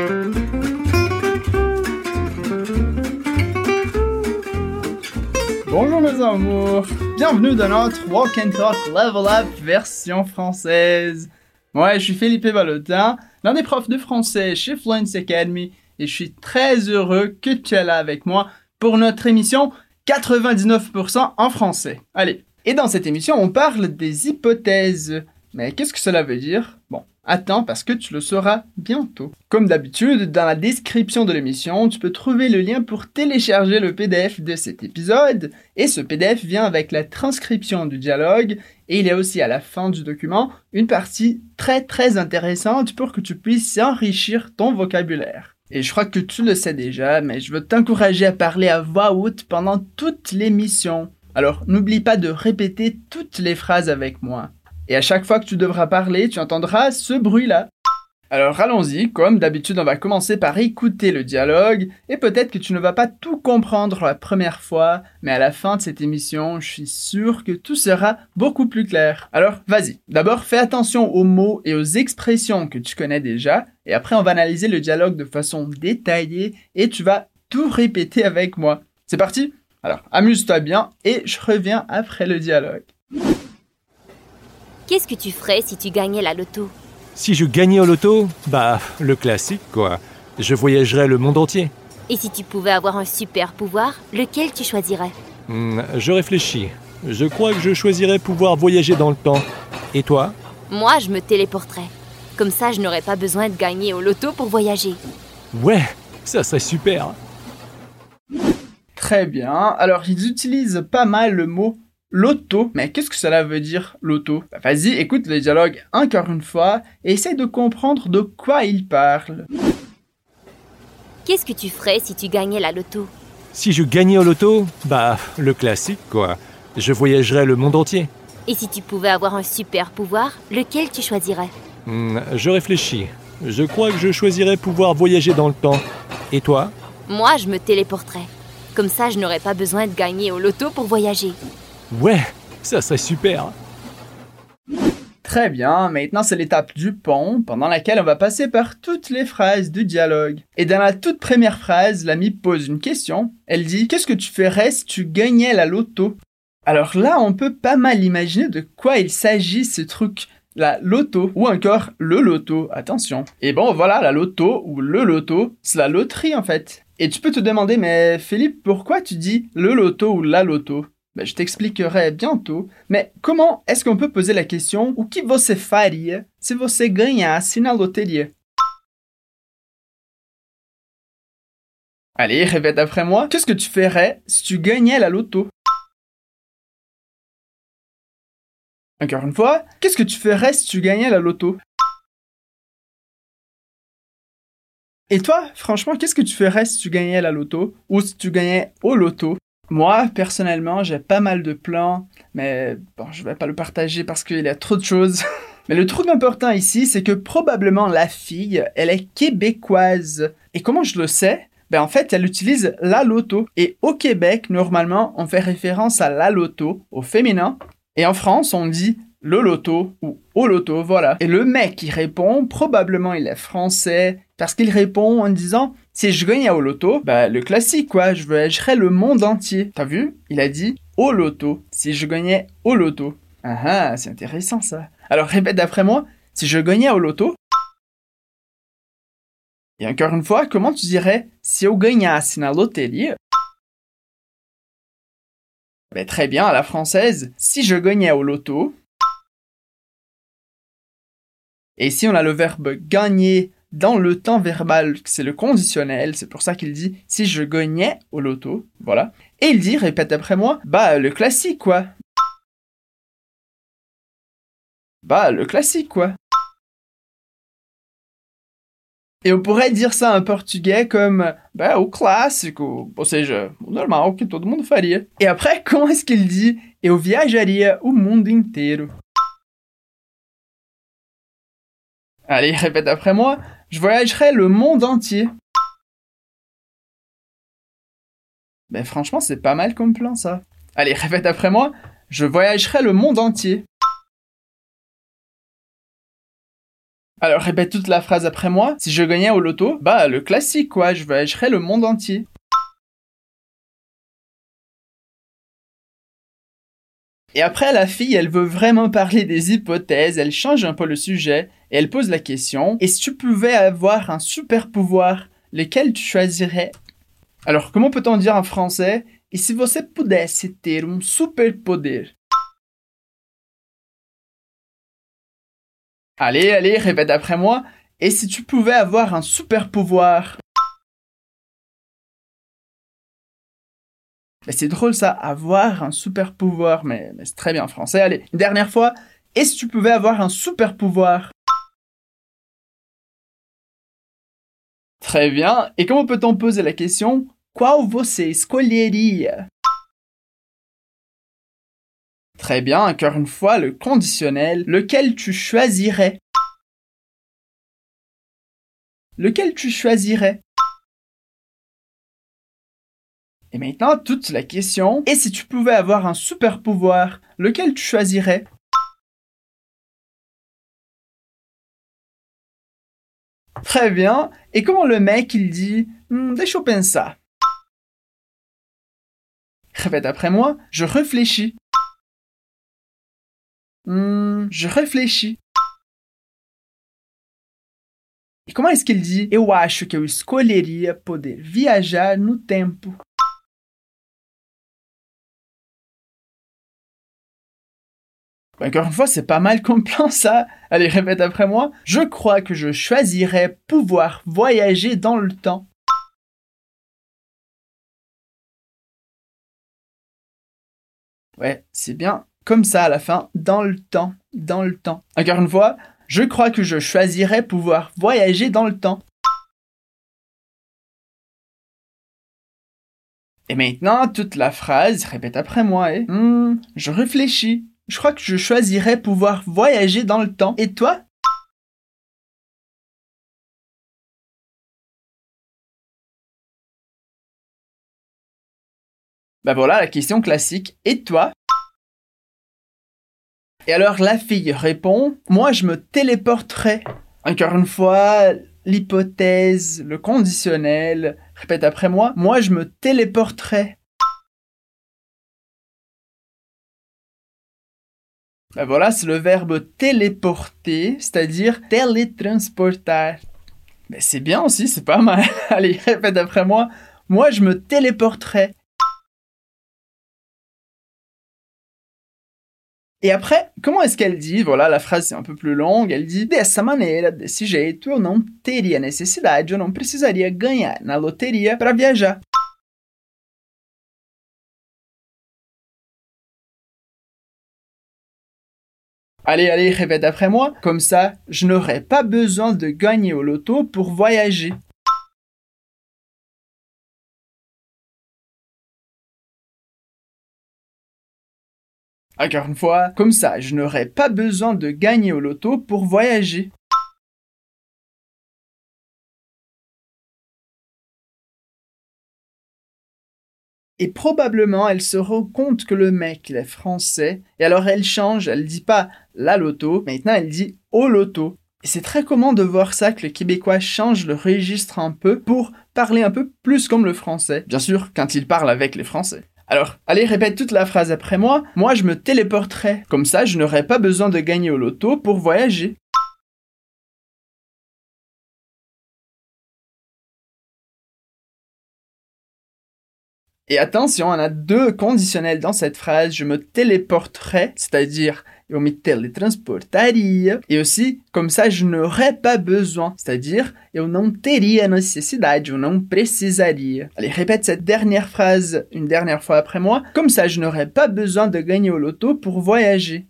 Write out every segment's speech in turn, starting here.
Bonjour mes amours, bienvenue dans notre Walk and Talk Level Up version française. Ouais, je suis Philippe Ballotin, l'un des profs de français chez Fluency Academy et je suis très heureux que tu es là avec moi pour notre émission 99% en français. Allez, et dans cette émission on parle des hypothèses. Mais qu'est-ce que cela veut dire? Bon, attends parce que tu le sauras bientôt. Comme d'habitude, dans la description de l'émission, tu peux trouver le lien pour télécharger le PDF de cet épisode. Et ce PDF vient avec la transcription du dialogue. Et il y a aussi à la fin du document une partie très intéressante pour que tu puisses enrichir ton vocabulaire. Et je crois que tu le sais déjà, mais je veux t'encourager à parler à voix haute pendant toute l'émission. Alors n'oublie pas de répéter toutes les phrases avec moi. Et à chaque fois que tu devras parler, tu entendras ce bruit-là. Alors allons-y, comme d'habitude on va commencer par écouter le dialogue, et peut-être que tu ne vas pas tout comprendre la première fois, mais à la fin de cette émission, je suis sûr que tout sera beaucoup plus clair. Alors vas-y, d'abord fais attention aux mots et aux expressions que tu connais déjà, et après on va analyser le dialogue de façon détaillée, et tu vas tout répéter avec moi. C'est parti? Alors amuse-toi bien, et je reviens après le dialogue. Qu'est-ce que tu ferais si tu gagnais la loto? Si je gagnais au loto, le classique quoi. Je voyagerais le monde entier. Et si tu pouvais avoir un super pouvoir, lequel tu choisirais? Je réfléchis. Je crois que je choisirais pouvoir voyager dans le temps. Et toi? Moi, je me téléporterais. Comme ça, je n'aurais pas besoin de gagner au loto pour voyager. Ouais, ça serait super. Très bien, alors ils utilisent pas mal le mot loto, mais qu'est-ce que cela veut dire, loto? Vas-y, écoute le dialogue encore une fois et essaye de comprendre de quoi il parle. Qu'est-ce que tu ferais si tu gagnais la loto? Si je gagnais au loto, le classique quoi. Je voyagerais le monde entier. Et si tu pouvais avoir un super pouvoir, lequel tu choisirais? Je réfléchis. Je crois que je choisirais pouvoir voyager dans le temps. Et toi? Moi, je me téléporterais. Comme ça, je n'aurais pas besoin de gagner au loto pour voyager. Ouais, ça serait super. Très bien, maintenant c'est l'étape du pont, pendant laquelle on va passer par toutes les phrases du dialogue. Et dans la toute première phrase, l'amie pose une question. Elle dit « Qu'est-ce que tu ferais si tu gagnais la loto ?» Alors là, on peut pas mal imaginer de quoi il s'agit ce truc. La loto, ou encore le loto, attention. Et bon, voilà, la loto, ou le loto, c'est la loterie en fait. Et tu peux te demander, mais Philippe, pourquoi tu dis le loto ou la loto? Je t'expliquerai bientôt, mais comment est-ce qu'on peut poser la question « O que você faria se você ganhasse na loteria ?» Allez, répète après moi. Qu'est-ce que tu ferais si tu gagnais la loto? Encore une fois, qu'est-ce que tu ferais si tu gagnais la loto? Et toi, franchement, qu'est-ce que tu ferais si tu gagnais la loto? Ou si tu gagnais au loto? Moi, personnellement, j'ai pas mal de plans, mais bon, je vais pas le partager parce qu'il y a trop de choses. Mais le truc important ici, c'est que probablement la fille, elle est québécoise. Et comment je le sais? En fait, elle utilise la loto. Et au Québec, normalement, on fait référence à la loto, au féminin. Et en France, on dit le loto ou au loto, voilà. Et le mec qui répond, probablement il est français, parce qu'il répond en disant « Si je gagnais au loto, le classique quoi, je voyagerais le monde entier. » T'as vu? Il a dit « au loto, si je gagnais au loto. » Ah, c'est intéressant ça. Alors répète d'après moi, « Si je gagnais au loto. » Et encore une fois, comment tu dirais « Si eu ganhasse na loteria. » Très bien, à la française, « Si je gagnais au loto. » Et ici, on a le verbe gagner dans le temps verbal, c'est le conditionnel, c'est pour ça qu'il dit « si je gagnais au loto », voilà. Et il dit, répète après moi, le classique quoi. Le classique quoi. Et on pourrait dire ça en portugais comme o clássico, ou seja, o normal que todo mundo faria. Et après, comment est-ce qu'il dit « eu viajaria o mundo inteiro ». Allez, répète après moi. Je voyagerai le monde entier. Franchement, c'est pas mal comme plan, ça. Allez, répète après moi. Je voyagerai le monde entier. Alors répète toute la phrase après moi. Si je gagnais au loto, bah le classique quoi, je voyagerais le monde entier. Et après, la fille, elle veut vraiment parler des hypothèses, elle change un peu le sujet, et elle pose la question, et si tu pouvais avoir un super pouvoir, lequel tu choisirais? Alors, comment peut-on dire en français, et si você pudesse ter super poder? Allez, répète après moi, et si tu pouvais avoir un super pouvoir? Mais c'est drôle ça, avoir un super pouvoir, mais c'est très bien en français. Allez, une dernière fois. Et si tu pouvais avoir un super pouvoir? Très bien. Et comment peut-on poser la question qual você escolheria? Très bien, encore une fois, le conditionnel. Lequel tu choisirais? Lequel tu choisirais? Et maintenant, toute la question. Et si tu pouvais avoir un super pouvoir, lequel tu choisirais? Très bien. Et comment le mec, il dit deixa eu pensar. Répète après moi. Je réfléchis. Je réfléchis. E como est-ce qu'il dit eu acho que eu escolheria poder viajar no tempo? Encore une fois, c'est pas mal comme plan ça. Allez, répète après moi. Je crois que je choisirais pouvoir voyager dans le temps. Ouais, c'est bien comme ça à la fin, dans le temps, dans le temps. Encore une fois, je crois que je choisirais pouvoir voyager dans le temps. Et maintenant, toute la phrase, répète après moi, je réfléchis. Je crois que je choisirais pouvoir voyager dans le temps. Et toi? Bah voilà la question classique. Et toi? Et alors la fille répond, moi je me téléporterais. Encore une fois, l'hypothèse, le conditionnel. Répète après moi je me téléporterais. Ben voilà, c'est le verbe téléporter, c'est-à-dire télétransportar. Mais c'est bien aussi, c'est pas mal. Allez, répète après moi je me téléporterais. E après, comment est-ce qu'elle dit? Voilà, la phrase c'est un peu plus longue. Elle dit: dessa maneira, desse jeito, eu não teria necessidade, eu não precisaria ganhar na loteria para viajar. Allez, répète après moi. Comme ça, je n'aurais pas besoin de gagner au loto pour voyager. Encore une fois, comme ça, je n'aurais pas besoin de gagner au loto pour voyager. Et probablement, elle se rend compte que le mec, il est français. Et alors, elle change. Elle dit pas la loto. Maintenant, elle dit au loto. Et c'est très commun de voir ça, que le québécois change le registre un peu pour parler un peu plus comme le français. Bien sûr, quand il parle avec les français. Alors, allez, répète toute la phrase après moi. Moi, je me téléporterais. Comme ça, je n'aurais pas besoin de gagner au loto pour voyager. Et attention, on a deux conditionnels dans cette phrase. Je me téléporterais, c'est-à-dire eu me teletransportaria. Et aussi, comme ça, je n'aurais pas besoin, c'est-à-dire eu não teria necessidade, eu não precisaria. Allez, répète cette dernière phrase une dernière fois après moi. Comme ça, je n'aurais pas besoin de gagner au loto pour voyager.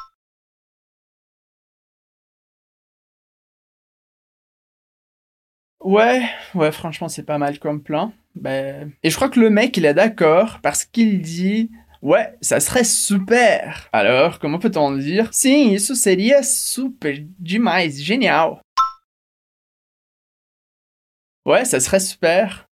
Ouais, franchement, c'est pas mal comme plan. Ben... Et je crois que le mec, il est d'accord parce qu'il dit ouais, ça serait super. Alors, comment peut-on dire? Sim, isso seria super demais, génial. Ouais, ça serait super.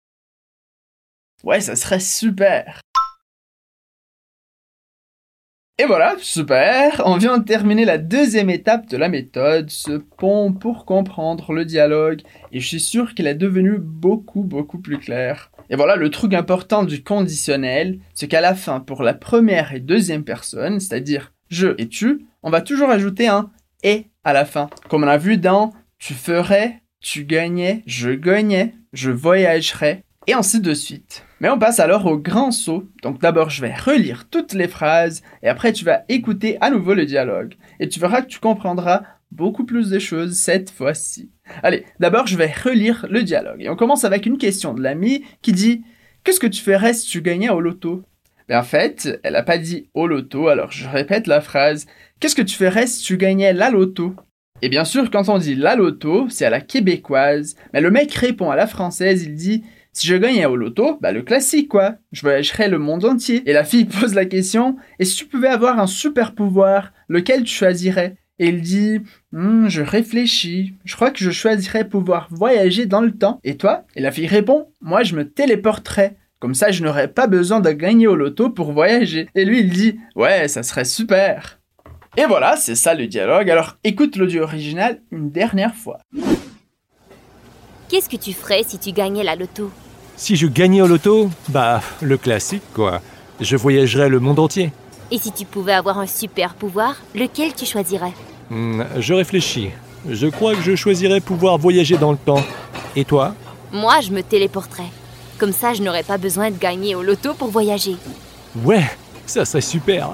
Ouais, ça serait super. Et voilà, super. On vient de terminer la deuxième étape de la méthode, ce pont pour comprendre le dialogue. Et je suis sûr qu'il est devenu beaucoup plus clair. Et voilà, le truc important du conditionnel, c'est qu'à la fin, pour la première et deuxième personne, c'est-à-dire je et tu, on va toujours ajouter un « et » à la fin. Comme on a vu dans « tu ferais »,« tu gagnais »,« je gagnais »,« je voyagerais », et ainsi de suite. Mais on passe alors au grand saut. Donc d'abord, je vais relire toutes les phrases, et après tu vas écouter à nouveau le dialogue. Et tu verras que tu comprendras beaucoup plus de choses cette fois-ci. Allez, d'abord, je vais relire le dialogue. Et on commence avec une question de l'amie qui dit « Qu'est-ce que tu ferais si tu gagnais au loto ?» Ben en fait, elle n'a pas dit au loto, alors je répète la phrase « Qu'est-ce que tu ferais si tu gagnais la loto ?» Et bien sûr, quand on dit la loto, c'est à la québécoise, mais le mec répond à la française, il dit « Si je gagnais au loto, bah le classique quoi, je voyagerais le monde entier. » Et la fille pose la question « Et si tu pouvais avoir un super pouvoir, lequel tu choisirais ?» Et il dit je réfléchis, je crois que je choisirais pouvoir voyager dans le temps. Et toi ? Et la fille répond moi je me téléporterais. Comme ça je n'aurais pas besoin de gagner au loto pour voyager. Et lui il dit ouais ça serait super. Et voilà, c'est ça le dialogue. Alors écoute l'audio original une dernière fois. Qu'est-ce que tu ferais si tu gagnais la loto ? Si je gagnais au loto, bah, le classique quoi. Je voyagerais le monde entier. Et si tu pouvais avoir un super pouvoir, lequel tu choisirais ? Je réfléchis. Je crois que je choisirais pouvoir voyager dans le temps. Et toi ? Moi, je me téléporterais. Comme ça, je n'aurais pas besoin de gagner au loto pour voyager. Ouais, ça serait super.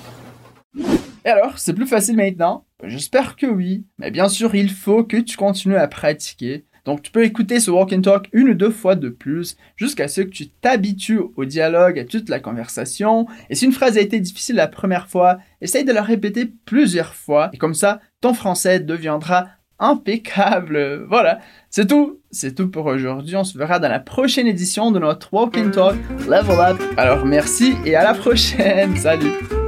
Et alors, c'est plus facile maintenant ? J'espère que oui. Mais bien sûr, il faut que tu continues à pratiquer. Donc tu peux écouter ce walk and talk une ou deux fois de plus jusqu'à ce que tu t'habitues au dialogue, à toute la conversation. Et si une phrase a été difficile la première fois, essaye de la répéter plusieurs fois. Et comme ça, ton français deviendra impeccable. Voilà, c'est tout. C'est tout pour aujourd'hui. On se verra dans la prochaine édition de notre walk and talk Level Up. Alors merci et à la prochaine. Salut.